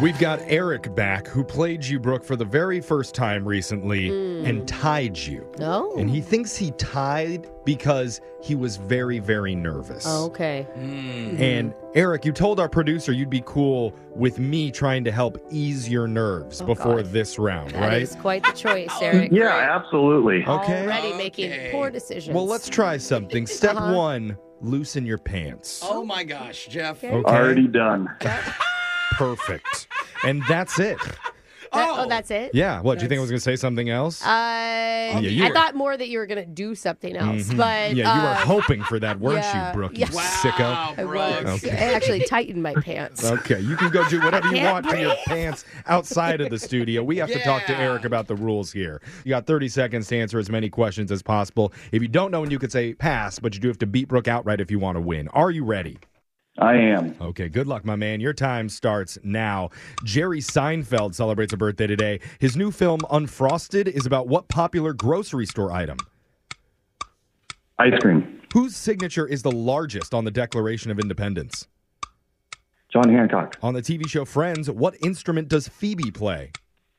We've got Eric back, who played you, Brooke, for the very first time recently and tied you. Oh. And he thinks he tied because he was very, very nervous. Oh, okay. And Eric, you told our producer you'd be cool with me trying to help ease your nerves before this round, That right? is quite the choice, Eric. Yeah, absolutely. Okay. Already making poor decisions. Well, let's try something. Step one, loosen your pants. Oh my gosh, Jeff. Okay. Okay. Already done. Perfect. And that's it. That's it? Yeah. What, do you think I was going to say something else? You you I were- thought more that you were going to do something else, but Yeah, you were hoping for that, weren't yeah, you, Brooke? yeah. You sicko. Wow, I Brooke. was. Okay. I actually tightened my pants. Okay, you can go do whatever you can't want to your pants outside of the studio. We have to talk to Yeah. Eric about the rules here. You got 30 seconds to answer as many questions as possible. If you don't know, and you could say pass, but you do have to beat Brooke outright if you want to win. Are you ready? I am. Okay, good luck, my man. Your time starts now. Jerry Seinfeld celebrates a birthday today. His new film, Unfrosted, is about what popular grocery store item? Ice cream. Whose signature is the largest on the Declaration of Independence? John Hancock. On the TV show Friends, what instrument does Phoebe play?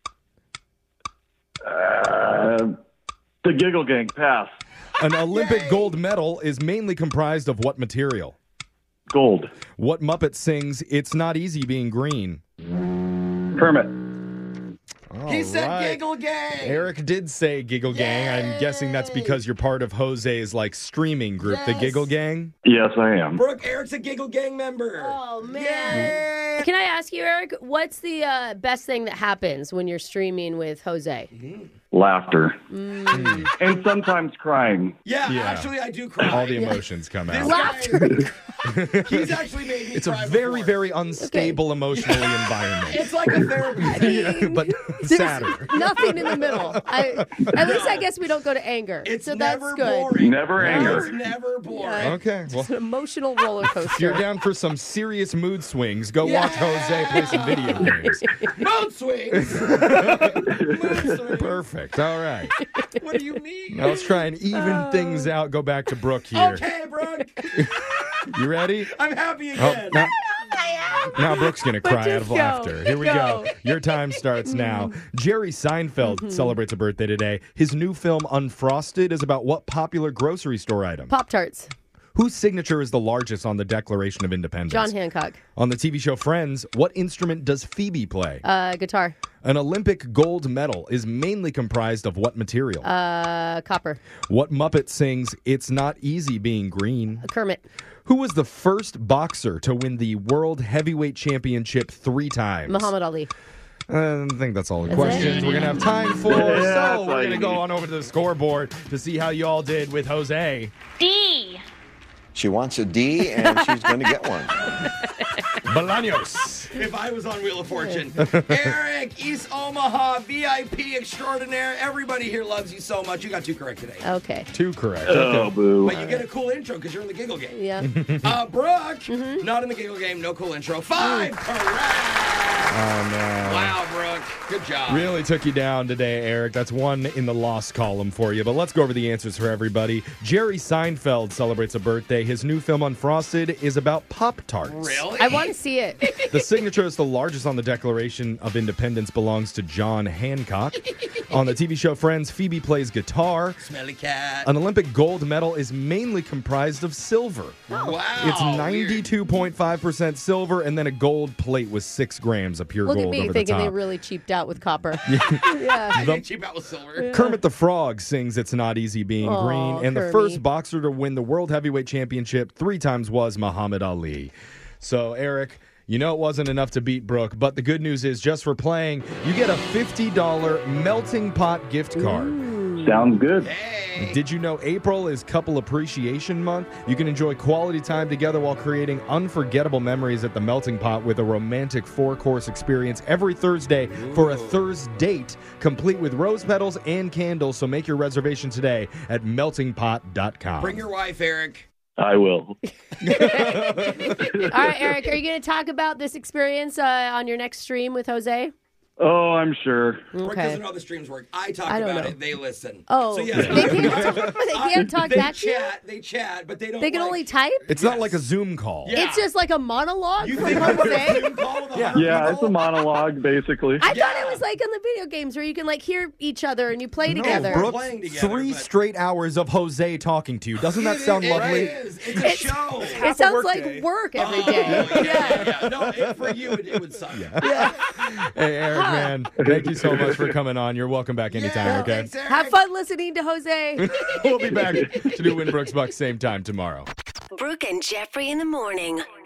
The Giggle Gang. Pass. An Olympic gold medal is mainly comprised of what material? Gold. What Muppet sings, "It's Not Easy Being Green"? Kermit. He said All right. Giggle Gang. Eric did say Giggle Gang. I'm guessing that's because you're part of Jose's streaming group, the Yes. Giggle Gang. Yes, I am. Brooke, Eric's a Giggle Gang member. Oh, man. Yay. Can I ask you, Eric, what's the best thing that happens when you're streaming with Jose? Laughter. And sometimes crying. Yeah, Yeah. actually, I do cry. All the emotions come This out. guy- Laughter. He's actually made me It's a cry very, before. very unstable emotionally environment. It's like a therapy. Yeah, but sadder. Nothing in the middle. At least I guess we don't go to anger. It's so that's never good. boring. Never anger. It's never boring. Okay, well, It's an emotional roller if you're coaster. down for some serious mood swings, go Yeah. watch Jose play some video games. Mood swings. Mood swings. Perfect. All right. What do you mean? Now let's try and even things out. Go back to Brooke here. Okay, Brooke. You ready? I'm happy Oh, again. now Brooke's going to cry out just of go. laughter. Here we go. Go. Your time starts now. Jerry Seinfeld celebrates a birthday today. His new film, Unfrosted, is about what popular grocery store item? Pop-Tarts. Whose signature is the largest on the Declaration of Independence? John Hancock. On the TV show Friends, what instrument does Phoebe play? Guitar. An Olympic gold medal is mainly comprised of what material? Copper. What Muppet sings, "It's Not Easy Being Green"? Kermit. Who was the first boxer to win the World Heavyweight Championship 3 times? Muhammad Ali. I think that's all the That's questions it? we're going to have time for. Yeah, So that's we're all going you to go need. on over to the scoreboard to see how you all did with Jose. D. She wants a D, and she's going to get one. Bolaños. If I was on Wheel of Fortune. Eric, East Omaha, VIP extraordinaire. Everybody here loves you so much. You got 2 correct today. Okay. 2 correct. Oh, boo. But you get a cool intro because you're in the Giggle Game. Yeah. Brooke, not in the Giggle Game, no cool intro. 5 correct. Oh, no. Wow, Brooke. Good job. Really took you down today, Eric. That's 1 in the lost column for you. But let's go over the answers for everybody. Jerry Seinfeld celebrates a birthday. His new film, Unfrosted, is about Pop-Tarts. Really? I want to see it. The signature is the largest on the Declaration of Independence belongs to John Hancock. On the TV show Friends, Phoebe plays guitar. Smelly cat. An Olympic gold medal is mainly comprised of silver. Wow. It's weird. 92.5% silver and then a gold plate with 6 grams of pure Look at gold me over the thinking they top. really cheaped out with copper. Yeah. They cheap out with silver. Kermit the Frog sings "It's Not Easy Being Aw, Green," and the Kermit. first boxer to win the World Heavyweight Championship 3 times was Muhammad Ali. So, Eric, you know it wasn't enough to beat Brooke, but the good news is just for playing, you get a $50 Melting Pot gift card. Sounds good. Hey. Did you know April is Couple Appreciation Month? You can enjoy quality time together while creating unforgettable memories at the Melting Pot with a romantic 4-course experience every Thursday for a Thursday date, complete with rose petals and candles. So make your reservation today at meltingpot.com. Bring your wife, Eric. I will. All right, Eric, are you going to talk about this experience on your next stream with Jose? Oh, I'm sure. Brooke Okay. doesn't know how the streams work. I talk I don't about know. it. They listen. Oh, so yes, they can't talk they back to you? chat. They chat, but they don't. They can like, only type? It's not like a Zoom call. Yeah. It's just like a monologue You from think I'm on a Jose? Zoom call with Yeah. 100 Yeah, it's people? a monologue, basically. I thought it was like in the video games where you can like hear each other and you play together. Brooke, Playing together, 3 but- straight hours of Jose talking to you. Doesn't that sound lovely? It is. It's a show. It sounds like work every day. Oh, yeah. No, for you, it would suck. Hey, Eric, man, thank you so much for coming on. You're welcome back anytime, Yeah, okay? thanks, Eric. Have fun listening to Jose. We'll be back to do Win Brooks Bucks same time tomorrow. Brooke and Jeffrey in the morning.